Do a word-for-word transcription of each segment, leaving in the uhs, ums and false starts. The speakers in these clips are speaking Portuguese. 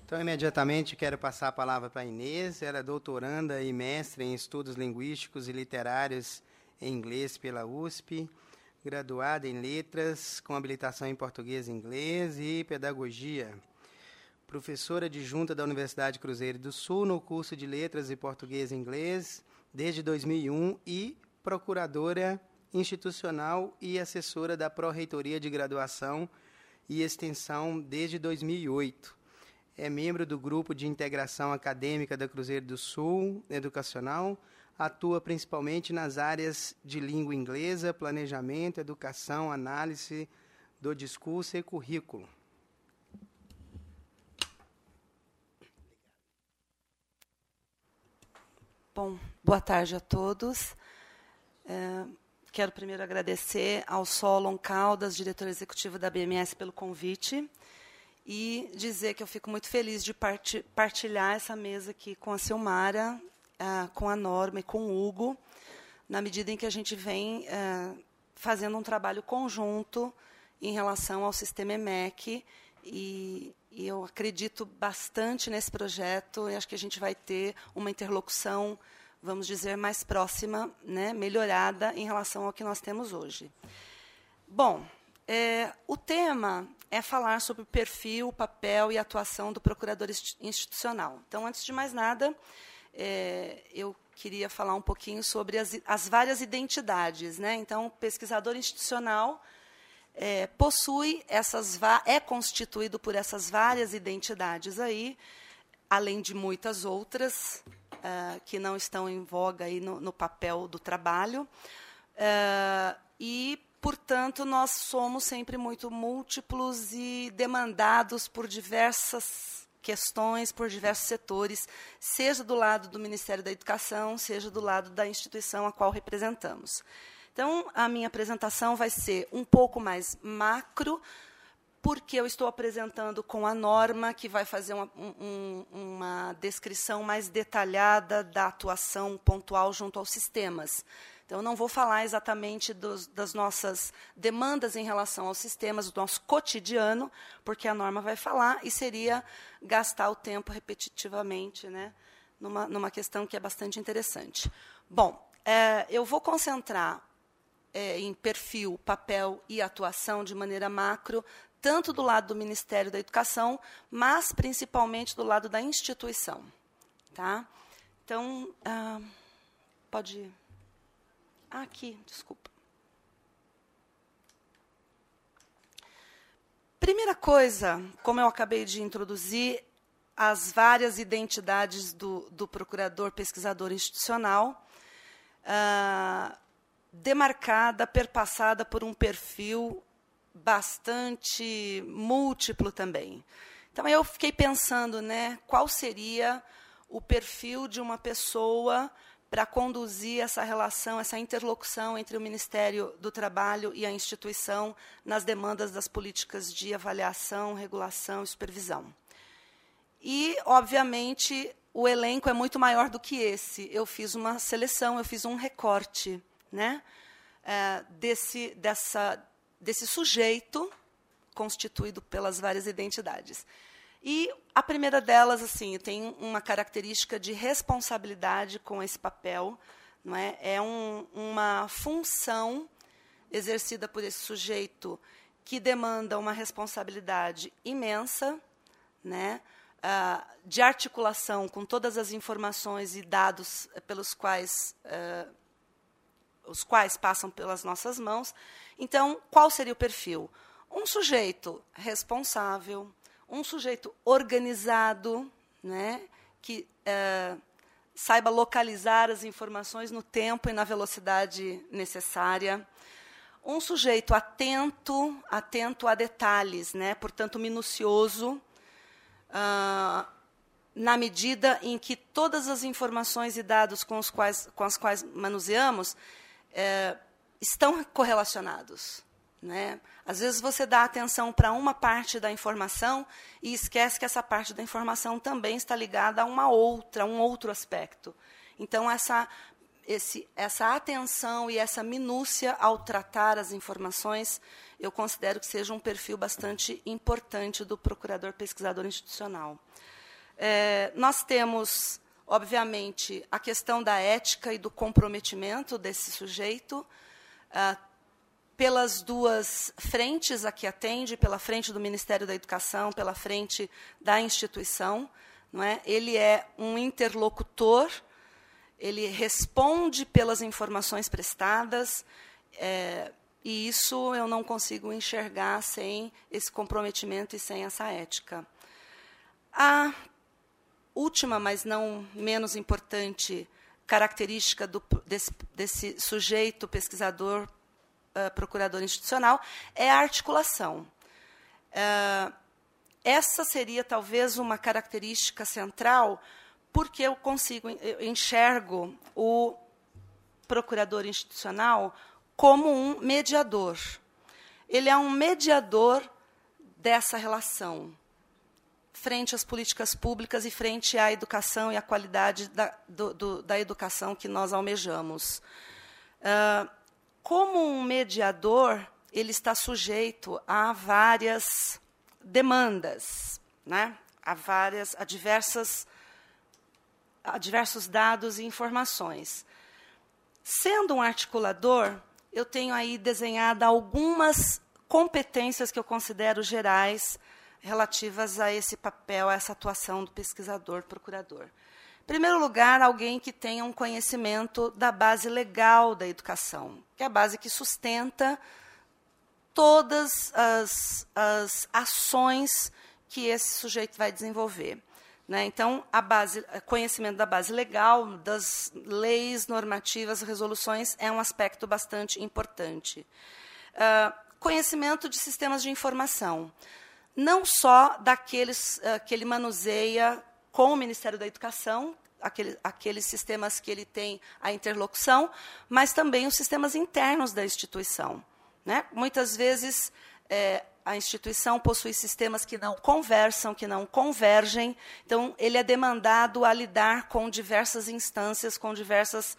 Então, imediatamente, quero passar a palavra para a Inês. Ela é doutoranda e mestre em estudos linguísticos e literários em inglês pela U S P, graduada em letras, com habilitação em português e inglês e pedagogia. Professora adjunta da Universidade Cruzeiro do Sul no curso de letras e português e inglês desde dois mil e um e procuradora institucional e assessora da Pró-Reitoria de Graduação e Extensão desde dois mil e oito. É membro do Grupo de Integração Acadêmica da Cruzeiro do Sul Educacional, atua principalmente nas áreas de língua inglesa, planejamento, educação, análise do discurso e currículo. Bom, boa tarde a todos. É, quero primeiro agradecer ao Solon Caldas, diretor executivo da B M S, pelo convite e dizer que eu fico muito feliz de partilhar essa mesa aqui com a Silmara, uh, com a Norma e com o Hugo, na medida em que a gente vem uh, fazendo um trabalho conjunto em relação ao sistema E M E C, e, e eu acredito bastante nesse projeto, e acho que a gente vai ter uma interlocução, vamos dizer, mais próxima, né, melhorada em relação ao que nós temos hoje. Bom, é, o tema é falar sobre o perfil, papel e atuação do procurador institucional. Então, antes de mais nada, é, eu queria falar um pouquinho sobre as, as várias identidades, né? Então, o pesquisador institucional é, possui essas, é constituído por essas várias identidades aí, além de muitas outras uh, que não estão em voga aí no, no papel do trabalho. Uh, e Portanto, nós somos sempre muito múltiplos e demandados por diversas questões, por diversos setores, seja do lado do Ministério da Educação, seja do lado da instituição a qual representamos. Então, a minha apresentação vai ser um pouco mais macro, porque eu estou apresentando com a Norma, que vai fazer uma, um, uma descrição mais detalhada da atuação pontual junto aos sistemas. Então, eu não vou falar exatamente dos, das nossas demandas em relação aos sistemas, do nosso cotidiano, porque a Norma vai falar, e seria gastar o tempo repetitivamente, né, numa, numa questão que é bastante interessante. Bom, é, eu vou concentrar é, em perfil, papel e atuação de maneira macro, tanto do lado do Ministério da Educação, mas principalmente do lado da instituição. Tá? Então, ah, pode ir. Ah, aqui, desculpa. Primeira coisa, como eu acabei de introduzir, as várias identidades do, do procurador pesquisador institucional, ah, demarcada, perpassada por um perfil bastante múltiplo também. Então, eu fiquei pensando, né, qual seria o perfil de uma pessoa para conduzir essa relação, essa interlocução entre o Ministério do Trabalho e a instituição nas demandas das políticas de avaliação, regulação e supervisão. E, obviamente, o elenco é muito maior do que esse. Eu fiz uma seleção, eu fiz um recorte, né, é, desse, dessa, desse sujeito constituído pelas várias identidades. E a primeira delas, assim, tem uma característica de responsabilidade com esse papel, não é? É um, uma função exercida por esse sujeito que demanda uma responsabilidade imensa, né, uh, de articulação com todas as informações e dados pelos quais, uh, os quais passam pelas nossas mãos. Então, qual seria o perfil? Um sujeito responsável, um sujeito organizado, né, que uh, saiba localizar as informações no tempo e na velocidade necessária. Um sujeito atento, atento a detalhes, né, portanto, minucioso, uh, na medida em que todas as informações e dados com, os quais, com as quais manuseamos uh, estão correlacionados. Né? Às vezes você dá atenção para uma parte da informação e esquece que essa parte da informação também está ligada a uma outra, a um outro aspecto. Então, essa, esse, essa atenção e essa minúcia ao tratar as informações, eu considero que seja um perfil bastante importante do procurador pesquisador institucional. É, nós temos, obviamente, a questão da ética e do comprometimento desse sujeito, ah, pelas duas frentes a que atende, pela frente do Ministério da Educação, pela frente da instituição. Não é? Ele é um interlocutor, ele responde pelas informações prestadas, é, e isso eu não consigo enxergar sem esse comprometimento e sem essa ética. A última, mas não menos importante, característica do, desse, desse sujeito pesquisador, uh, procurador institucional, é a articulação. Uh, essa seria, talvez, uma característica central, porque eu consigo, eu enxergo o procurador institucional como um mediador. Ele é um mediador dessa relação, frente às políticas públicas e frente à educação e à qualidade da, do, do, da educação que nós almejamos. Uh, como um mediador, ele está sujeito a várias demandas, né? a, várias, a, diversas, a diversos dados e informações. Sendo um articulador, eu tenho aí desenhado algumas competências que eu considero gerais relativas a esse papel, a essa atuação do pesquisador-procurador. Em primeiro lugar, alguém que tenha um conhecimento da base legal da educação, que é a base que sustenta todas as, as ações que esse sujeito vai desenvolver. Né? Então, a base, conhecimento da base legal, das leis, normativas, resoluções, é um aspecto bastante importante. Uh, conhecimento de sistemas de informação. Não só daqueles uh, que ele manuseia com o Ministério da Educação, aquele, aqueles sistemas que ele tem a interlocução, mas também os sistemas internos da instituição. Né? Muitas vezes, é, a instituição possui sistemas que não conversam, que não convergem, então ele é demandado a lidar com diversas instâncias, com diversas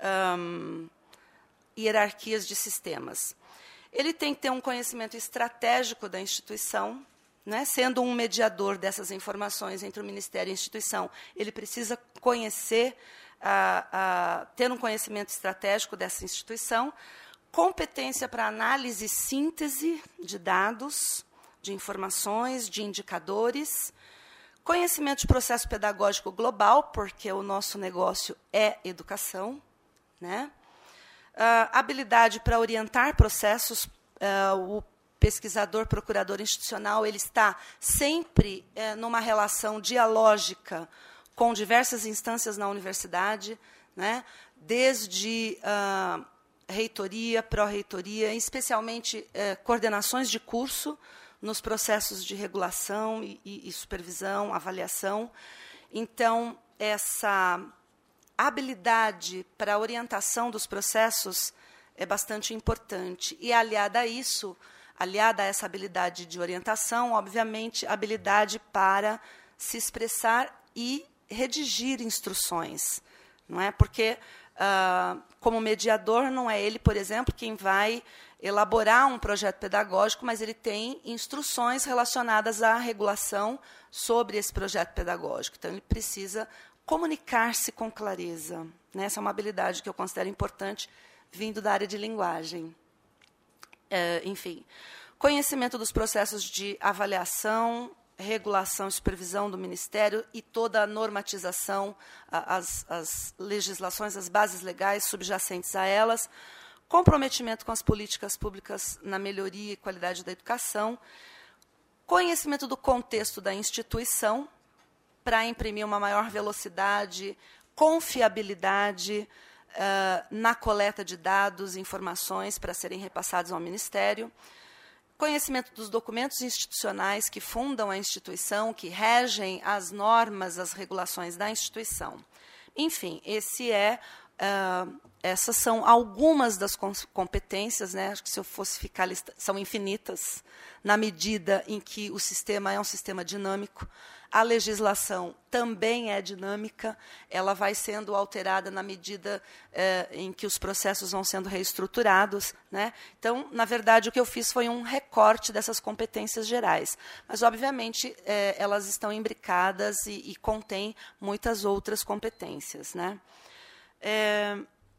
um, hierarquias de sistemas. Ele tem que ter um conhecimento estratégico da instituição, né? Sendo um mediador dessas informações entre o Ministério e a instituição, ele precisa conhecer, a, a, ter um conhecimento estratégico dessa instituição, competência para análise e síntese de dados, de informações, de indicadores, conhecimento de processo pedagógico global, porque o nosso negócio é educação, né? Uh, habilidade para orientar processos, uh, o pesquisador, procurador institucional, ele está sempre uh, numa relação dialógica com diversas instâncias na universidade, né? Desde uh, reitoria, pró-reitoria, especialmente eh, coordenações de curso nos processos de regulação e, e, e supervisão, avaliação. Então, essa habilidade para a orientação dos processos é bastante importante. E, aliada a isso, aliada a essa habilidade de orientação, obviamente, habilidade para se expressar e redigir instruções. Não é? Porque, Uh, como mediador, não é ele, por exemplo, quem vai elaborar um projeto pedagógico, mas ele tem instruções relacionadas à regulação sobre esse projeto pedagógico. Então, ele precisa comunicar-se com clareza. Né? Essa é uma habilidade que eu considero importante, vindo da área de linguagem. Uh, enfim, conhecimento dos processos de avaliação, regulação e supervisão do Ministério e toda a normatização, as, as legislações, as bases legais subjacentes a elas, comprometimento com as políticas públicas na melhoria e qualidade da educação, conhecimento do contexto da instituição, para imprimir uma maior velocidade, confiabilidade uh, na coleta de dados e informações para serem repassados ao Ministério, conhecimento dos documentos institucionais que fundam a instituição, que regem as normas, as regulações da instituição. Enfim, esse é uh, essas são algumas das competências, né? Acho que se eu fosse ficar lista, são infinitas, na medida em que o sistema é um sistema dinâmico. A legislação também é dinâmica, ela vai sendo alterada na medida eh, em que os processos vão sendo reestruturados, né? Então, na verdade, o que eu fiz foi um recorte dessas competências gerais. Mas, obviamente, eh, elas estão imbricadas e, e contêm muitas outras competências, né? É,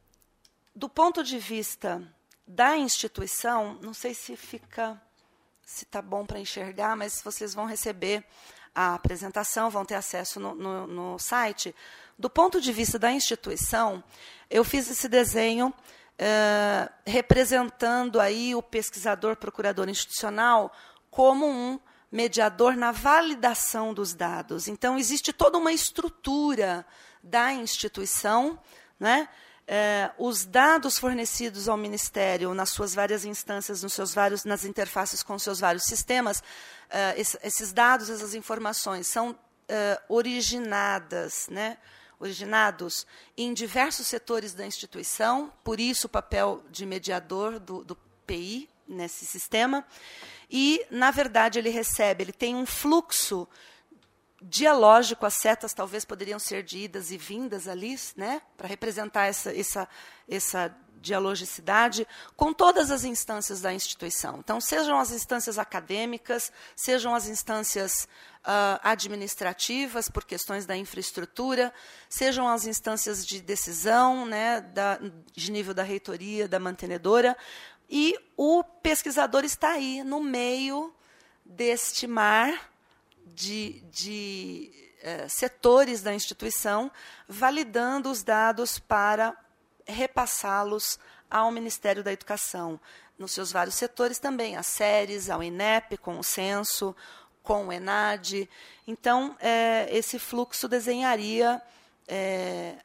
do ponto de vista da instituição, não sei se fica, se está bom para enxergar, mas vocês vão receber a apresentação, vão ter acesso no, no, no site. Do ponto de vista da instituição, eu fiz esse desenho eh, representando aí o pesquisador procurador institucional como um mediador na validação dos dados. Então, existe toda uma estrutura da instituição, né? Eh, os dados fornecidos ao Ministério nas suas várias instâncias, nos seus vários, nas interfaces com os seus vários sistemas, eh, esse, esses dados, essas informações são eh, originadas, né, originados em diversos setores da instituição, por isso o papel de mediador do, do P I nesse sistema, e, na verdade, ele recebe, ele tem um fluxo dialógico, as setas talvez poderiam ser de idas e vindas ali, né, para representar essa, essa, essa dialogicidade com todas as instâncias da instituição. Então, sejam as instâncias acadêmicas, sejam as instâncias uh, administrativas, por questões da infraestrutura, sejam as instâncias de decisão, né, da, de nível da reitoria, da mantenedora, e o pesquisador está aí, no meio deste mar de, de eh, setores da instituição, validando os dados para repassá-los ao Ministério da Educação, nos seus vários setores também, as séries, ao INEP, com o censo, com o ENAD. Então, eh, esse fluxo desenharia eh,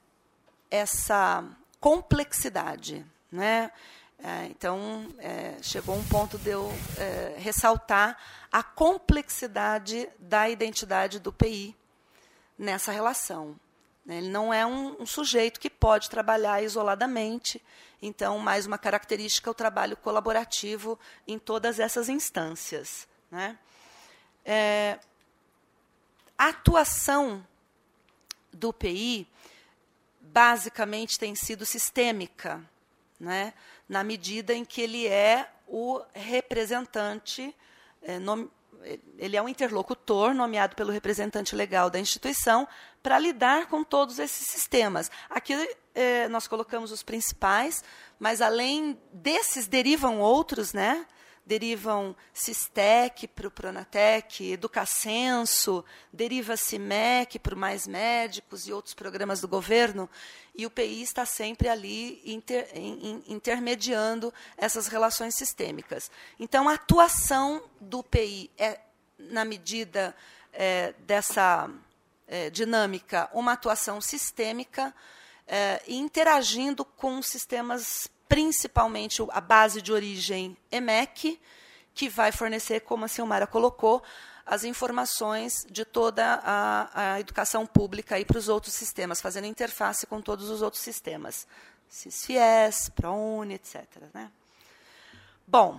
essa complexidade, né? É, então, é, chegou um ponto de eu é, ressaltar a complexidade da identidade do P I nessa relação. Ele não é um, um sujeito que pode trabalhar isoladamente, então, mais uma característica é o trabalho colaborativo em todas essas instâncias, né? É, a atuação do P I, basicamente, tem sido sistêmica, né, na medida em que ele é o representante, é, nome, ele é um interlocutor nomeado pelo representante legal da instituição para lidar com todos esses sistemas. Aqui é, nós colocamos os principais, mas além desses derivam outros, né? Derivam Sistec para o Pronatec, Educacenso, deriva CIMEC para o Mais Médicos e outros programas do governo, e o P I está sempre ali inter, in, intermediando essas relações sistêmicas. Então, a atuação do P I é, na medida é, dessa é, dinâmica, uma atuação sistêmica, é, interagindo com sistemas, principalmente a base de origem E M E C, que vai fornecer, como a Silmara colocou, as informações de toda a, a educação pública para os outros sistemas, fazendo interface com todos os outros sistemas, CIS-FIES, ProUni, etcétera, né? Bom,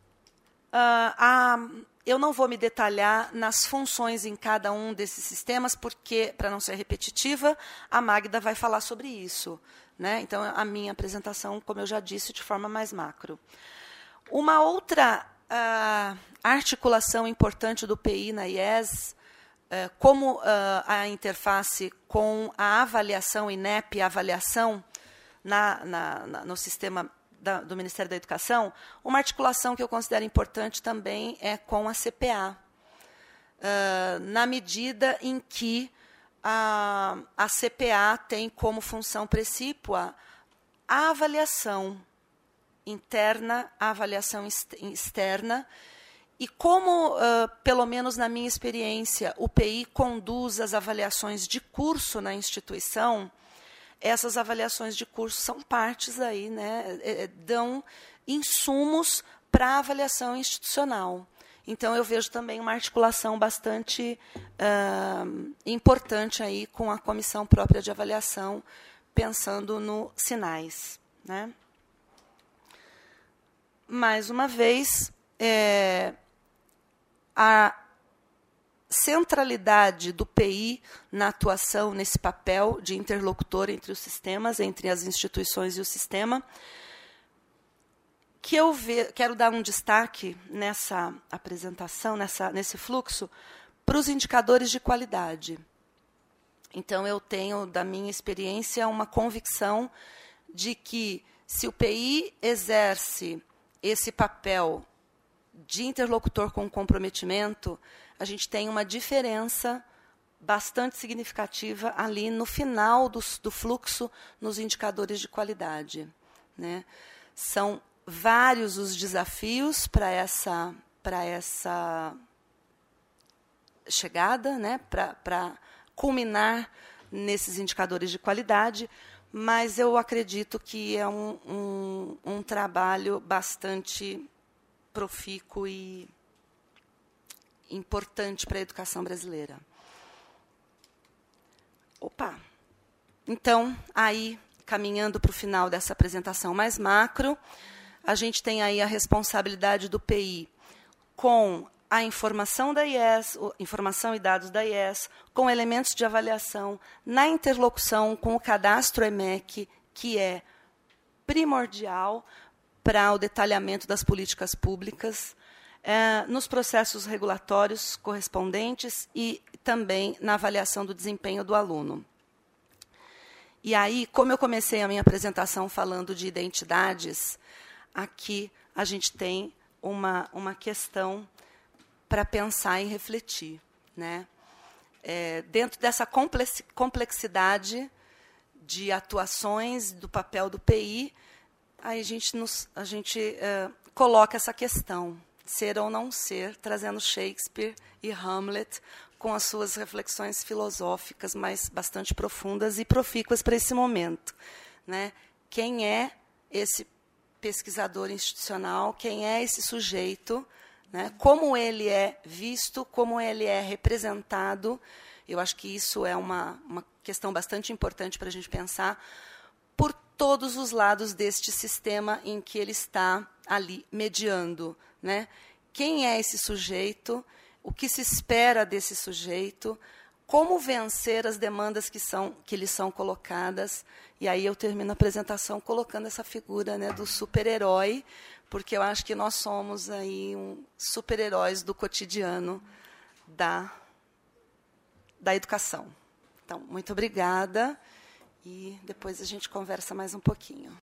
uh, a, eu não vou me detalhar nas funções em cada um desses sistemas, porque, para não ser repetitiva, a Magda vai falar sobre isso, né? Então, a minha apresentação, como eu já disse, de forma mais macro. Uma outra uh, articulação importante do P I na I E S, uh, como uh, a interface com a avaliação INEP, a avaliação na, na, na, no sistema da, do Ministério da Educação, uma articulação que eu considero importante também é com a C P A, uh, na medida em que A, a C P A tem como função precípua a avaliação interna, a avaliação externa, e como, uh, pelo menos na minha experiência, o P I conduz as avaliações de curso na instituição, essas avaliações de curso são partes aí, né, dão insumos para a avaliação institucional. Então, eu vejo também uma articulação bastante uh, importante aí com a comissão própria de avaliação, pensando no sinais, né? Mais uma vez, é, a centralidade do P I na atuação, nesse papel de interlocutor entre os sistemas, entre as instituições e o sistema, que eu ve, quero dar um destaque nessa apresentação, nessa, nesse fluxo, para os indicadores de qualidade. Então, eu tenho, da minha experiência, uma convicção de que, se o P I exerce esse papel de interlocutor com comprometimento, a gente tem uma diferença bastante significativa ali no final do, do fluxo, nos indicadores de qualidade, né? São vários os desafios para essa, para essa chegada, né? para, para culminar nesses indicadores de qualidade, mas eu acredito que é um, um, um trabalho bastante profícuo e importante para a educação brasileira. Opa! Então, aí, caminhando para o final dessa apresentação mais macro, a gente tem aí a responsabilidade do P I com a informação da I E S, informação e dados da I E S, com elementos de avaliação, na interlocução com o cadastro E M E C, que é primordial para o detalhamento das políticas públicas, é, nos processos regulatórios correspondentes e também na avaliação do desempenho do aluno. E aí, como eu comecei a minha apresentação falando de identidades, aqui a gente tem uma, uma questão para pensar e refletir, né? É, dentro dessa complexidade de atuações do papel do P I, aí a gente, nos, a gente é, coloca essa questão, ser ou não ser, trazendo Shakespeare e Hamlet com as suas reflexões filosóficas mais bastante profundas e profícuas para esse momento, né? Quem é esse pesquisador institucional? Quem é esse sujeito? Né? Como ele é visto, como ele é representado, eu acho que isso é uma, uma questão bastante importante para a gente pensar, por todos os lados deste sistema em que ele está ali mediando, né? Quem é esse sujeito, o que se espera desse sujeito, como vencer as demandas que, são, que lhes são colocadas, e aí eu termino a apresentação colocando essa figura, né, do super-herói, porque eu acho que nós somos aí um super-heróis do cotidiano da, da educação. Então, muito obrigada, e depois a gente conversa mais um pouquinho.